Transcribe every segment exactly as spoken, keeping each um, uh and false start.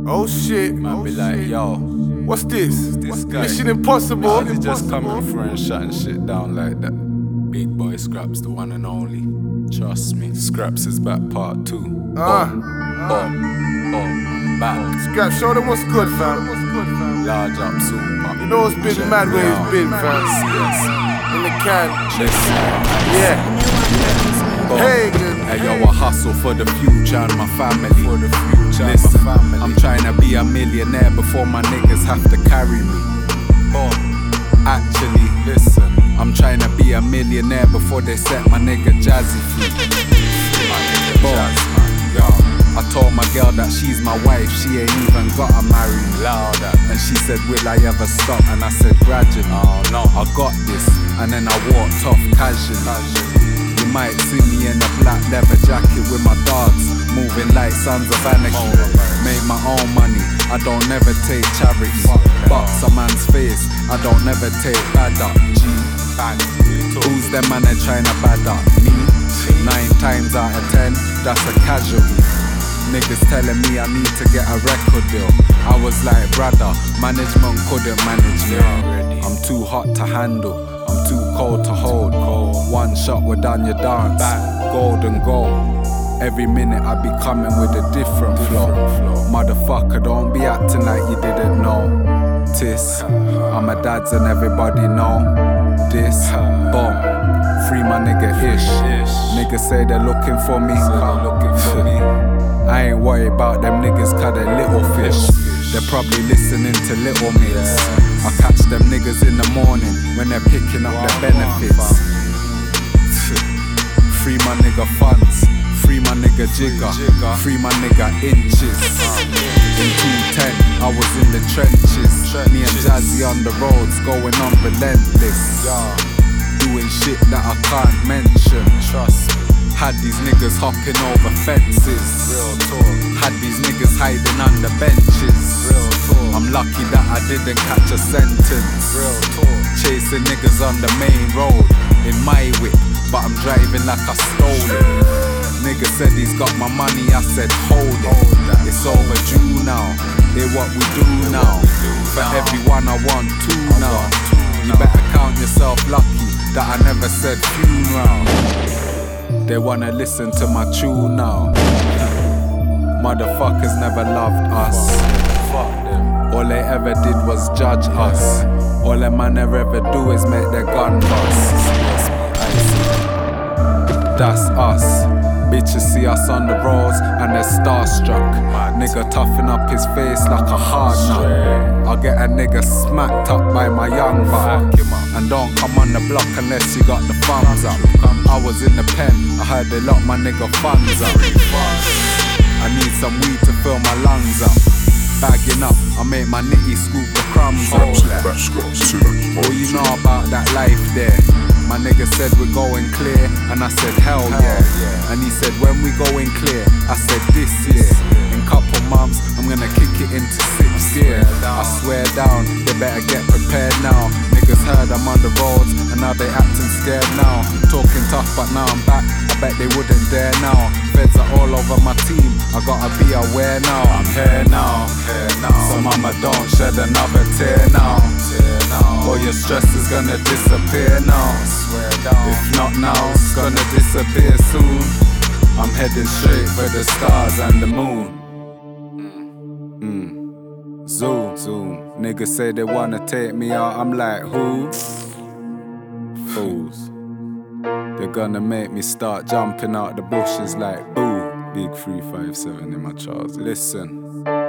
Oh shit. Man be like, yo, What's this? this guy? Mission Impossible. Nah, he just coming through and shutting shit down like that. Big boy Scraps, the one and only. Trust me, Scraps is back part two. Ah. Boom, boom, boom, I'm back. Scrap, show them what's good, fam. What's good, fam? Large up, super. You know it's been Check mad me where out. it's been, fam. Yes, In the can. listen. Yeah. Boom. Hey, good. Hey yo, I hustle for the future and my family. For the future, listen, my family. I'm trying to be a millionaire before my niggas have to carry me. Boom. Actually, listen, I'm trying to be a millionaire before they set my nigga Jazzy free. My nigga Jazz, man. Yo, I told my girl that she's my wife, she ain't even gotta marry me. Louder. And she said, will I ever stop? And I said, gradually. Oh no, I got this. And then I walked off casually. casually. You might see me in a black leather jacket with my dogs, moving like Sons of Anarchy. Make my own money, I don't never take charity. Box a man's face, I don't never take bad up. G, who's them man they tryna bad up? Me, nine times out of ten, that's a casualty. Niggas telling me I need to get a record deal. I was like, brother, management couldn't manage me. I'm too hot to handle, I'm too cold to hold. One shot, we're done, you dance. Golden goal. Every minute I be coming with a different flow. Motherfucker, don't be acting like you didn't know. Tis, I'm a dad's and everybody know this. Boom, free my nigga Ish. Niggas say they're looking for me. I ain't worried about them niggas cause they're little fish. They're probably listening to Little Mix. I catch them niggas in the morning when they're picking up their benefits. Free my nigga funds, free my nigga jigger, free my nigga inches. In two ten, I was in the trenches. Me and Jazzy on the roads, going on relentless. Doing shit that I can't mention. Trust me. Had these niggas hopping over fences. Real talk. Had these niggas hiding under benches. Real talk. I'm lucky that I didn't catch a sentence. Real talk. Chasing niggas on the main road in my whip, but I'm driving like I stole it. Nigga said he's got my money, I said hold it. It's overdue now, hear what we do now. For everyone I want two now. You better count yourself lucky that I never said funeral. They wanna listen to my tune now. Motherfuckers never loved us. Fuck them. All they ever did was judge us. All a man ever do is make their gun bust. That's us. Bitches see us on the roads and they're starstruck. Nigga toughen up his face like a hard nut. I'll get a nigga smacked up by my young buck. And don't come on the block unless you got the thumbs up. I was in the pen, I heard they lock my nigga funds up. I need some weed to fill my lungs up. Bagging up, I make my nitty scoop the crumbs up. All you know about that life there. My nigga said we're going clear, and I said hell yeah. And he said when we going clear, I said this year. In couple months, I'm gonna kick it into sixth gear. I swear down, they better get prepared now. Niggas heard I'm on the roads, and now they acting scared now. Talking tough, but now I'm back, I bet they wouldn't dare now. Feds are all over my team, I gotta be aware now. I'm here now, so mama don't shed another tear now. All your stress is gonna disappear now. If not now, it's gonna disappear soon. I'm heading straight for the stars and the moon. Mm. Zoom, zoom. Niggas say they wanna take me out, I'm like, who? Fools. They're gonna make me start jumping out the bushes like, boo. Big three five seven in my charts. Listen.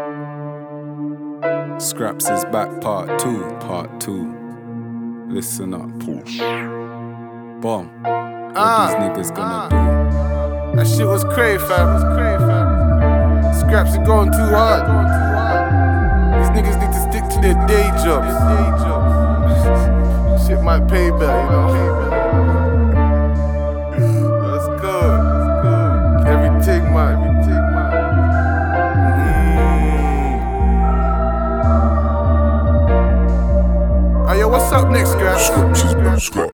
Scraps is back part two, part two. Listen up, push. Boom. What Ah, these niggas gonna ah. do? That shit was crazy, fam. Scraps are going too hard. These niggas need to stick to their day jobs. Shit might pay better, you know. That's good. That's good. Everything, man. Everything, man. Mm. Oh, yo, what's up next, Scraps? Scraps is back. Scraps.